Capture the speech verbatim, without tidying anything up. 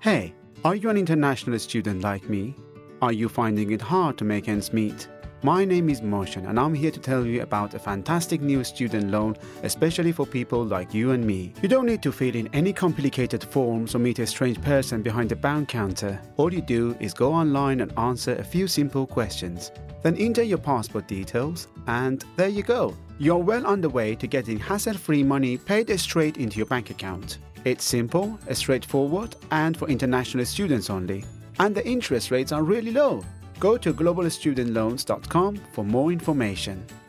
Hey, are you an international student like me? Are you finding it hard to make ends meet? My name is Moshan and I'm here to tell you about a fantastic new student loan, especially for people like you and me. You don't need to fill in any complicated forms or meet a strange person behind the bank counter. All you do is go online and answer a few simple questions. Then enter your passport details and there you go. You're well on the way to getting hassle-free money paid straight into your bank account. It's simple, straightforward and for international students only. And the interest rates are really low. Go to global student loans dot com for more information.